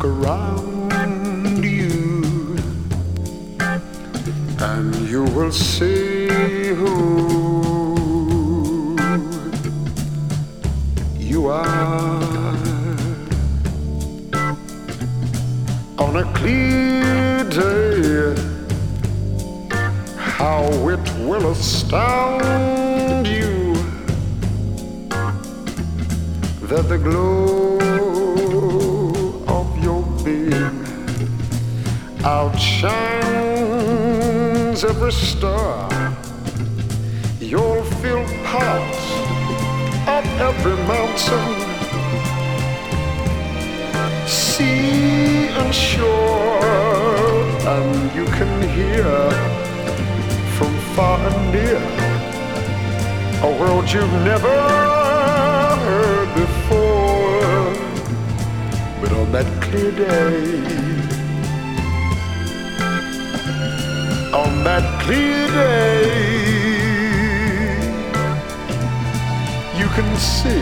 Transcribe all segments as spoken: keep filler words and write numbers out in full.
around you, and you will see who you are. On a clear day, how it will astound you that the glow of your being outshines every star. You'll feel part of every mountain, sea and shore, and you can hear from far and near a world you've never heard before. But on that clear day, on that clear day, you can see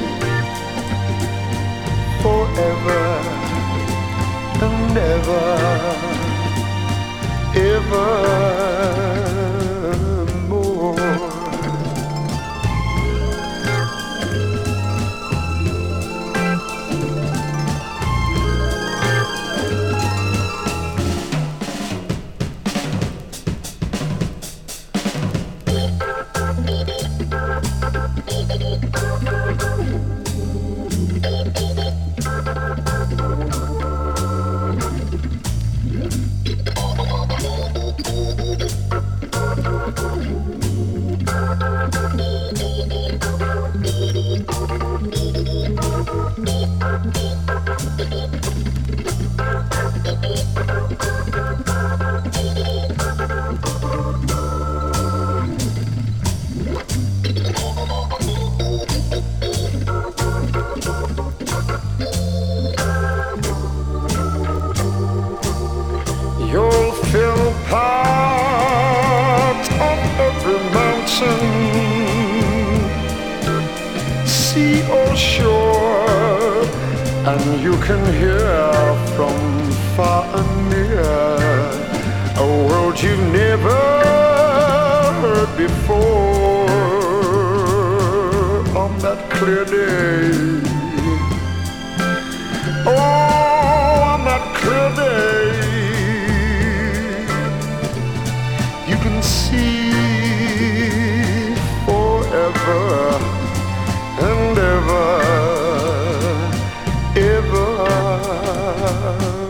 forever and ever, evermore. You'll feel part of every mountain, sea or shore, and you can hear from far and near a world you've never heard before. On that clear day, oh, on that clear day, you can see forever and ever, ever.